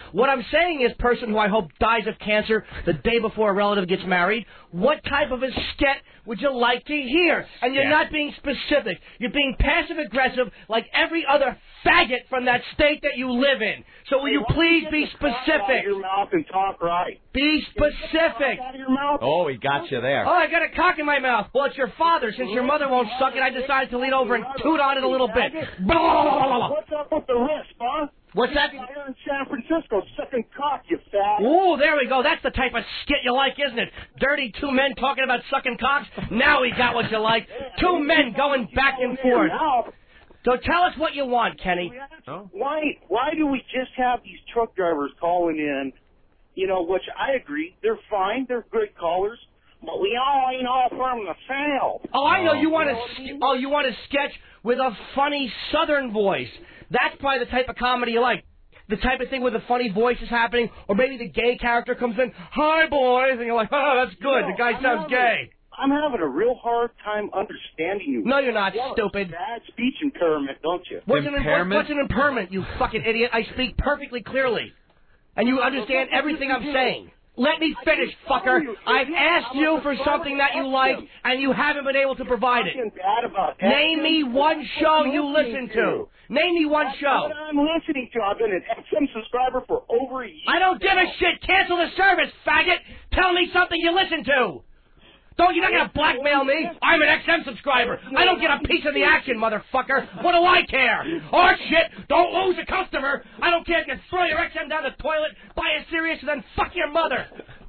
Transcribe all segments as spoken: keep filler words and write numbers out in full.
What I'm saying is, person who I hope dies of cancer the day before a relative gets married, what type of a sket would you like to hear? And you're not being specific. You're being passive-aggressive like every other faggot from that state that you live in. So will you please be specific? Your mouth and talk right. Be specific. Out of your mouth. Oh, he got you there. Oh, I got a cock in my mouth. Well, it's your father. Since your mother won't suck it, I decided to lean over and toot on it a little bit. What's up with the wrist, huh? What's that? You're in San Francisco sucking cock, you fat. Ooh, there we go. That's the type of skit you like, isn't it? Dirty two men talking about sucking cocks. Now we got what you like. Two men going back and forth. So tell us what you want, Kenny. Oh. Why why do we just have these truck drivers calling in, you know, which I agree, they're fine, they're good callers, but we all ain't all from the South. Oh, I know, you want to oh, you want to sketch with a funny Southern voice. That's probably the type of comedy you like. The type of thing where the funny voice is happening, or maybe the gay character comes in, hi, boys, and you're like, oh, that's good, no, the guy I'm sounds gay. I'm having a real hard time understanding you. No, you're not, you stupid. Bad speech impairment, don't you? What's impairment? An, what's an impairment, you fucking idiot? I speak perfectly clearly. And you understand everything I'm saying. Let me finish, fucker. I've asked you for something that you like, and you haven't been able to provide it. Name me one show you listen to. Name me one show. I'm listening to. I've been an X M subscriber for over a year. I don't give a shit. Cancel the service, faggot. Tell me something you listen to. Don't, you're not going to blackmail me. I'm an X M subscriber. I don't get a piece of the action, motherfucker. What do I care? Oh, shit. Don't lose a customer. I don't care if you throw your X M down the toilet, buy a Sirius, and then fuck your mother.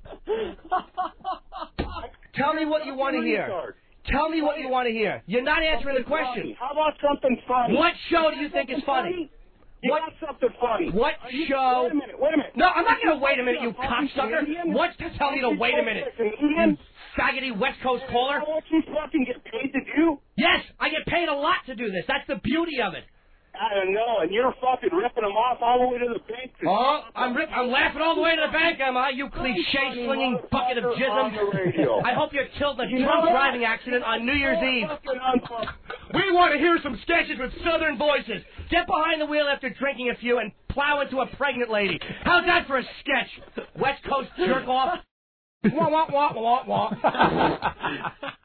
Tell me what you want to hear. Tell me what you want to hear. You're not answering the question. How about something funny? What show do you think is funny? You what, got something funny. What show? Wait a minute, wait a minute. No, I'm not going to wait a minute, you cocksucker. What's to tell you to wait a minute? You faggoty West Coast caller. You know what you fucking get paid to do? Yes, I get paid a lot to do this. That's the beauty of it. I don't know, and you're fucking ripping them off all the way to the bank. Oh, I'm rip- I'm laughing all the way to the bank, am I? You cliche-slinging bucket of jism. I hope you're killed in a drunk driving accident on New Year's Eve. We want to hear some sketches with Southern voices. Get behind the wheel after drinking a few and plow into a pregnant lady. How's that for a sketch? West Coast jerk-off? Wah, wah, wah, wah, wah.